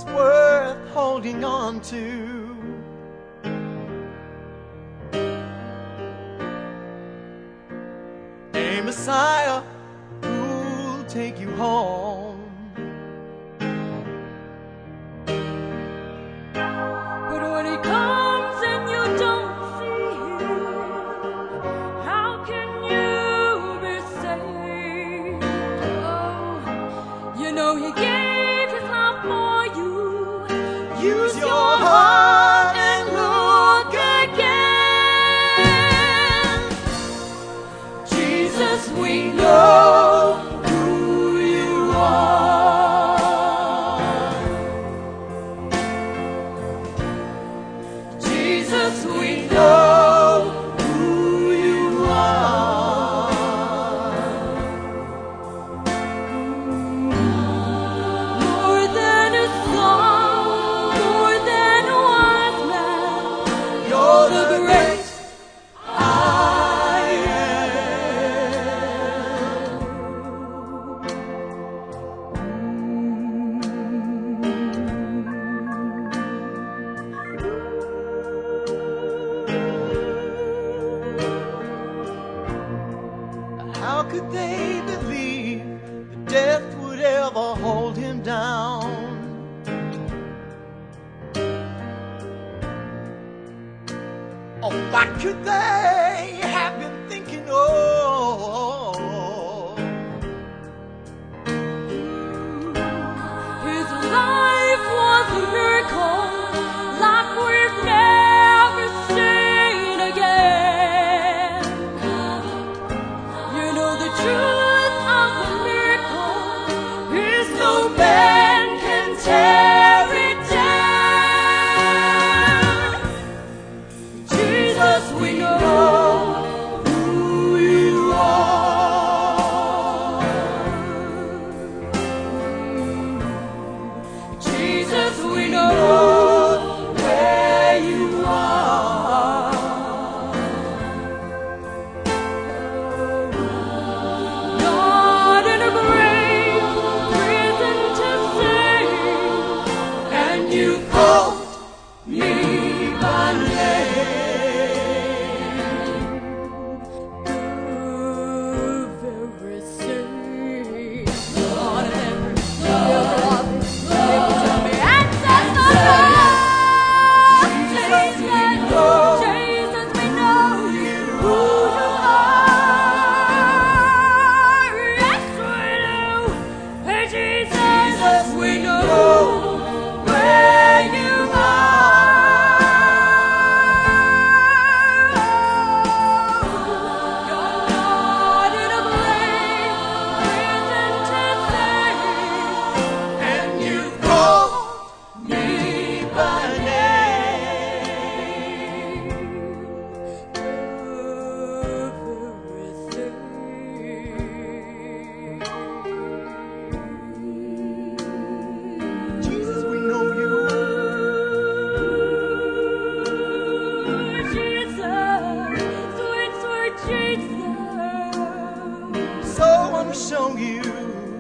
is worth holding on to. A Messiah who'll take you home. But when he comes and you don't see him, how can you be saved? Oh, you know he gave his life for you. Use your heart and look again. Jesus, we know who you are. Jesus, we know who you are. More than a song, more than a wise man, You're the the great I am. How could they believe that death would ever hold him down? Oh, what could they have been thinking of? His life was a miracle like we've never seen again. You know the truth of a miracle is no man can tear it down. Jesus, we know who you are. Jesus, we know where you are. Not in a grave, prison to save, and you called me by name. The very same. Lord, every tell me answers the Jesus, we know who you are. Yes, we do. Hey, Jesus, we know where you are. You're not in a grave, prison to save, And you called me by Jesus, we know you. Jesus, sweet, sweet Jesus. So I'm gonna show you